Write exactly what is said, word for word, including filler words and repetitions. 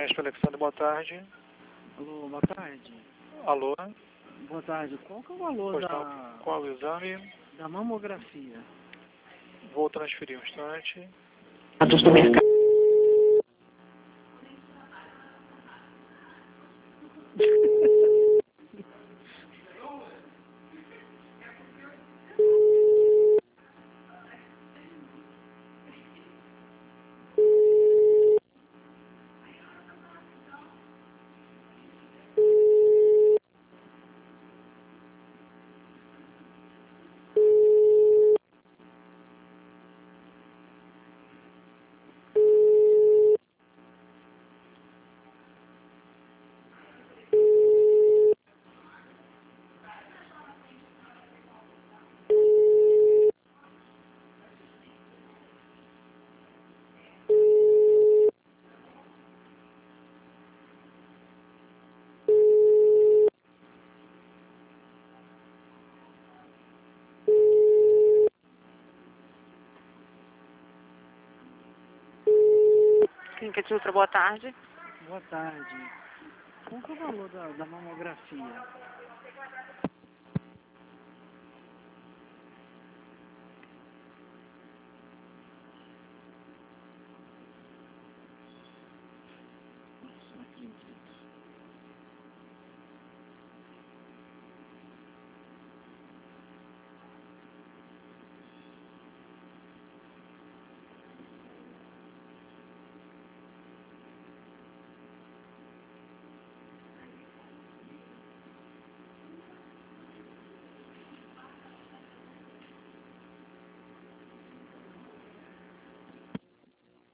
Mestre Alexandre, boa tarde. Alô, boa tarde. Alô? Boa tarde. Qual que é o valor Pois da, não. Qual o exame? da mamografia? Vou transferir um instante. Dados do mercado. Clínica de Ultra, boa tarde. Boa tarde. Qual que é o valor da, da mamografia?